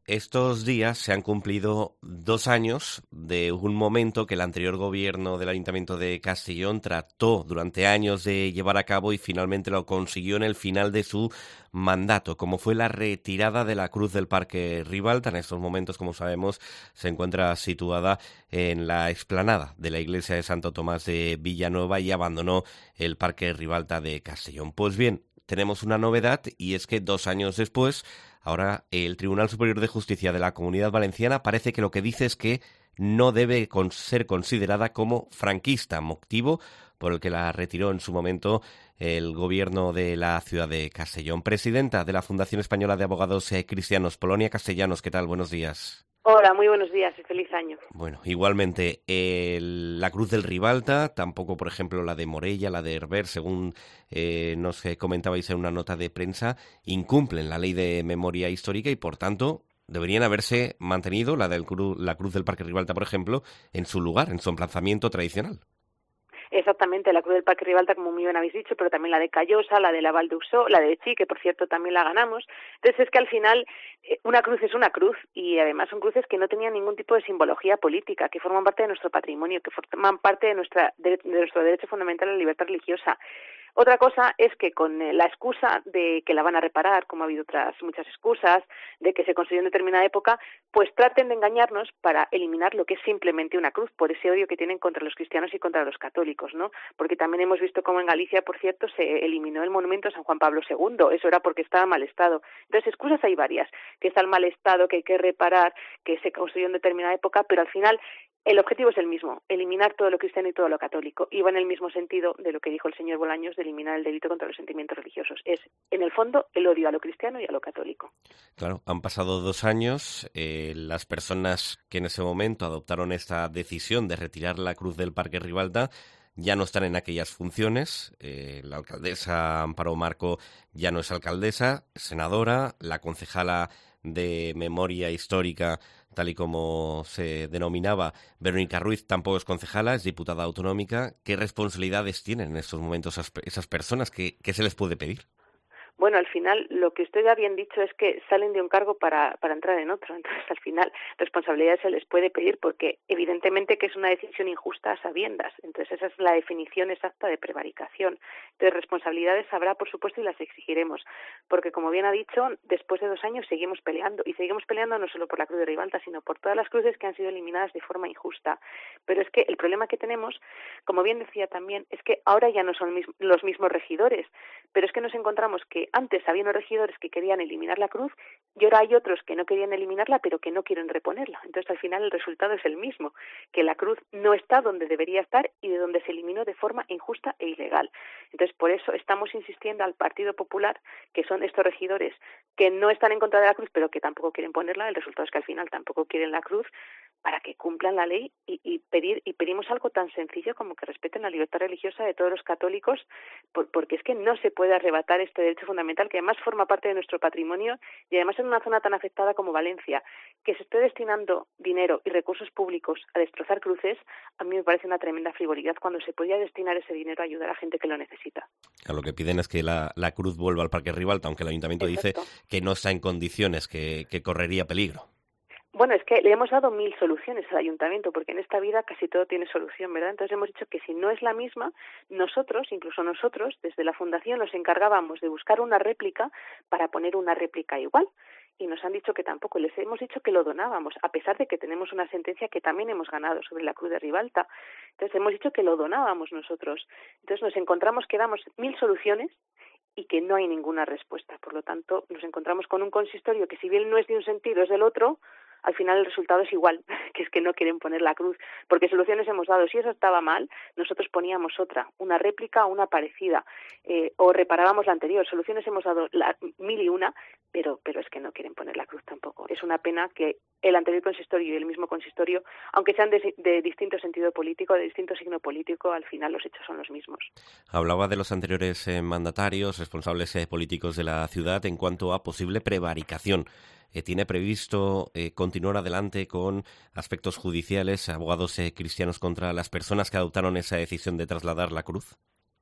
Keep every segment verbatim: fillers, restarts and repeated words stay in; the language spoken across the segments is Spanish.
Estos días se han cumplido dos años de un momento que el anterior gobierno del Ayuntamiento de Castellón trató durante años de llevar a cabo y finalmente lo consiguió en el final de su mandato, como fue la retirada de la Cruz del Parque Ribalta. En estos momentos, como sabemos, se encuentra situada en la explanada de la iglesia de Santo Tomás de Villanueva y abandonó el Parque Ribalta de Castellón. Pues bien, tenemos una novedad y es que dos años después, ahora el Tribunal Superior de Justicia de la Comunidad Valenciana parece que lo que dice es que no debe con ser considerada como franquista, motivo por el que la retiró en su momento el gobierno de la ciudad de Castellón. Presidenta de la Fundación Española de Abogados eh, Cristianos, Polonia Castellanos, ¿qué tal? Buenos días. Hola, muy buenos días y feliz año. Bueno, igualmente, eh, la Cruz del Ribalta, tampoco, por ejemplo, la de Morella, la de Herber, según eh, nos comentabais en una nota de prensa, incumplen la ley de memoria histórica y, por tanto, deberían haberse mantenido, la, del cru la Cruz del Parque Ribalta, por ejemplo, en su lugar, en su emplazamiento tradicional. Exactamente, la Cruz del Parque Ribalta, como muy bien habéis dicho, pero también la de Callosa, la de la Val d'Ursó, la de Chi, que por cierto también la ganamos. Entonces es que al final una cruz es una cruz y además son cruces que no tenían ningún tipo de simbología política, que forman parte de nuestro patrimonio, que forman parte de, nuestra, de, de nuestro derecho fundamental a la libertad religiosa. Otra cosa es que con la excusa de que la van a reparar, como ha habido otras muchas excusas, de que se construyó en determinada época, pues traten de engañarnos para eliminar lo que es simplemente una cruz, por ese odio que tienen contra los cristianos y contra los católicos, ¿no? Porque también hemos visto cómo en Galicia, por cierto, se eliminó el monumento a San Juan Pablo segundo, eso era porque estaba en mal estado. Entonces, excusas hay varias, que está en mal estado, que hay que reparar, que se construyó en determinada época, pero al final el objetivo es el mismo, eliminar todo lo cristiano y todo lo católico. Y va en el mismo sentido de lo que dijo el señor Bolaños de eliminar el delito contra los sentimientos religiosos. Es, en el fondo, el odio a lo cristiano y a lo católico. Claro, han pasado dos años. Eh, las personas que en ese momento adoptaron esta decisión de retirar la Cruz del Parque Ribalta ya no están en aquellas funciones. Eh, la alcaldesa Amparo Marco ya no es alcaldesa, senadora. La concejala de Memoria Histórica, tal y como se denominaba, Verónica Ruiz, tampoco es concejala, es diputada autonómica. ¿Qué responsabilidades tienen en estos momentos esas, esas personas? ¿Qué, qué se les puede pedir? Bueno, al final lo que usted ha bien dicho es que salen de un cargo para, para entrar en otro. Entonces, al final, responsabilidades se les puede pedir porque evidentemente que es una decisión injusta a sabiendas. Entonces, esa es la definición exacta de prevaricación. Entonces, responsabilidades habrá, por supuesto, y las exigiremos. Porque, como bien ha dicho, después de dos años seguimos peleando. Y seguimos peleando no solo por la Cruz de Ribalta, sino por todas las cruces que han sido eliminadas de forma injusta. Pero es que el problema que tenemos, como bien decía también, es que ahora ya no son los mismos regidores. Pero es que nos encontramos que antes había unos regidores que querían eliminar la cruz y ahora hay otros que no querían eliminarla pero que no quieren reponerla. Entonces al final el resultado es el mismo, que la cruz no está donde debería estar y de donde se eliminó de forma injusta e ilegal. Entonces por eso estamos insistiendo al Partido Popular, que son estos regidores que no están en contra de la cruz pero que tampoco quieren ponerla. El resultado es que al final tampoco quieren la cruz, para que cumplan la ley y, y pedir y pedimos algo tan sencillo como que respeten la libertad religiosa de todos los católicos, por, porque es que no se puede arrebatar este derecho fundamental que además forma parte de nuestro patrimonio y además en una zona tan afectada como Valencia, que se esté destinando dinero y recursos públicos a destrozar cruces. A mí me parece una tremenda frivolidad cuando se podía destinar ese dinero a ayudar a gente que lo necesita. A lo que piden es que la, la cruz vuelva al Parque Ribalta, aunque el Ayuntamiento Exacto. dice que no está en condiciones, que, que correría peligro. Bueno, es que le hemos dado mil soluciones al ayuntamiento, porque en esta vida casi todo tiene solución, ¿verdad? Entonces hemos dicho que si no es la misma, nosotros, incluso nosotros, desde la Fundación nos encargábamos de buscar una réplica para poner una réplica igual. Y nos han dicho que tampoco, les hemos dicho que lo donábamos, a pesar de que tenemos una sentencia que también hemos ganado sobre la Cruz de Ribalta. Entonces hemos dicho que lo donábamos nosotros. Entonces nos encontramos que damos mil soluciones y que no hay ninguna respuesta. Por lo tanto, nos encontramos con un consistorio que si bien no es de un sentido, es del otro. Al final el resultado es igual, que es que no quieren poner la cruz, porque soluciones hemos dado. Si eso estaba mal, nosotros poníamos otra, una réplica o una parecida, eh, o reparábamos la anterior. Soluciones hemos dado la, mil y una, pero, pero es que no quieren poner la cruz tampoco. Es una pena que el anterior consistorio y el mismo consistorio, aunque sean de, de distinto sentido político, de distinto signo político, al final los hechos son los mismos. Hablaba de los anteriores eh, mandatarios, responsables eh, políticos de la ciudad en cuanto a posible prevaricación. Eh, ¿Tiene previsto eh, continuar adelante con aspectos judiciales, abogados eh, cristianos contra las personas que adoptaron esa decisión de trasladar la cruz?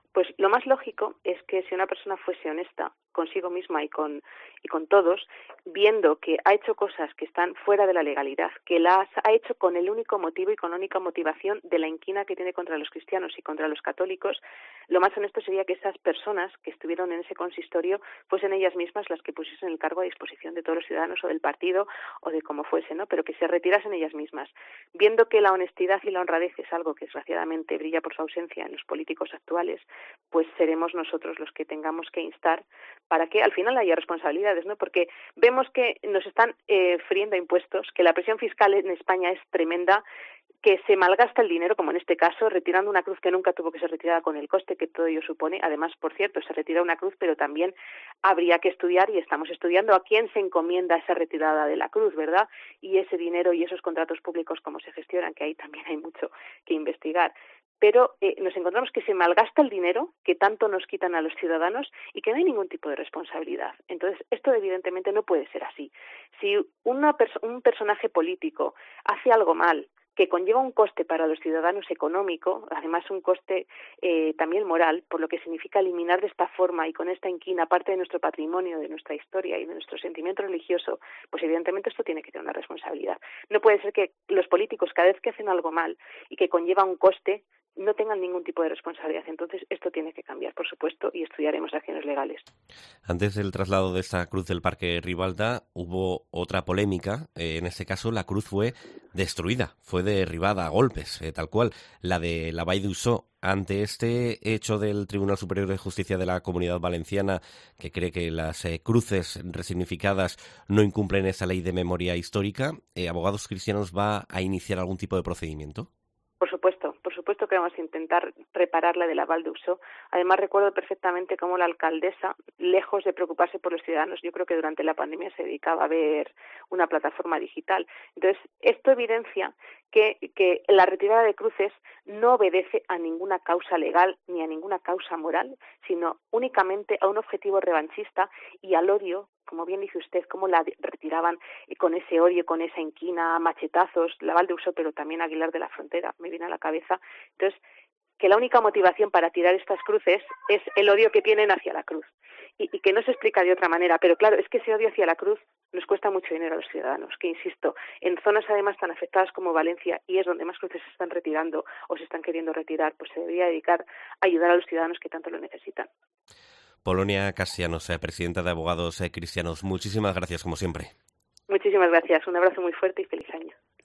Pues lo más lógico es que si una persona fuese honesta consigo misma y con y con todos, viendo que ha hecho cosas que están fuera de la legalidad, que las ha hecho con el único motivo y con la única motivación de la inquina que tiene contra los cristianos y contra los católicos, lo más honesto sería que esas personas que estuvieron en ese consistorio fuesen ellas mismas las que pusiesen el cargo a disposición de todos los ciudadanos o del partido o de como fuese, ¿no? Pero que se retirasen ellas mismas. Viendo que la honestidad y la honradez es algo que desgraciadamente brilla por su ausencia en los políticos actuales, pues seremos nosotros los que tengamos que instar para que al final haya responsabilidades, ¿no? Porque vemos que nos están eh, friendo impuestos, que la presión fiscal en España es tremenda, que se malgasta el dinero, como en este caso, retirando una cruz que nunca tuvo que ser retirada con el coste que todo ello supone. Además, por cierto, se retira una cruz, pero también habría que estudiar, y estamos estudiando, a quién se encomienda esa retirada de la cruz, ¿verdad? Y ese dinero y esos contratos públicos, cómo se gestionan, que ahí también hay mucho que investigar. Pero eh, nos encontramos que se malgasta el dinero que tanto nos quitan a los ciudadanos y que no hay ningún tipo de responsabilidad. Entonces, esto evidentemente no puede ser así. Si una pers- un personaje político hace algo mal, que conlleva un coste para los ciudadanos económico, además un coste eh, también moral, por lo que significa eliminar de esta forma y con esta inquina parte de nuestro patrimonio, de nuestra historia y de nuestro sentimiento religioso, pues evidentemente esto tiene que tener una responsabilidad. No puede ser que los políticos, cada vez que hacen algo mal y que conlleva un coste, no tengan ningún tipo de responsabilidad. Entonces, esto tiene que cambiar, por supuesto, y estudiaremos acciones legales. Antes del traslado de esta cruz del Parque Ribalta, hubo otra polémica. Eh, en este caso, la cruz fue destruida, fue derribada a golpes, eh, tal cual. La de la Vall d'Uixó. Ante este hecho del Tribunal Superior de Justicia de la Comunidad Valenciana, que cree que las eh, cruces resignificadas no incumplen esa ley de memoria histórica, eh, ¿Abogados Cristianos va a iniciar algún tipo de procedimiento? Por supuesto, por supuesto que vamos a intentar reparar la de la Vall d'Uixó. Además, recuerdo perfectamente cómo la alcaldesa, lejos de preocuparse por los ciudadanos, yo creo que durante la pandemia se dedicaba a ver una plataforma digital. Entonces, esto evidencia que, que la retirada de cruces no obedece a ninguna causa legal ni a ninguna causa moral, sino únicamente a un objetivo revanchista y al odio, como bien dice usted, cómo la retiraban con ese odio, con esa inquina, machetazos, la Vall d'Uixó, pero también Aguilar de la Frontera, me viene a la cabeza. Entonces, que la única motivación para tirar estas cruces es el odio que tienen hacia la cruz y, y que no se explica de otra manera. Pero claro, es que ese odio hacia la cruz nos cuesta mucho dinero a los ciudadanos, que insisto, en zonas además tan afectadas como Valencia, y es donde más cruces se están retirando o se están queriendo retirar, pues se debería dedicar a ayudar a los ciudadanos que tanto lo necesitan. Polonia Castellanos, eh, presidenta de Abogados eh, Cristianos, muchísimas gracias como siempre. Muchísimas gracias, un abrazo muy fuerte y feliz año.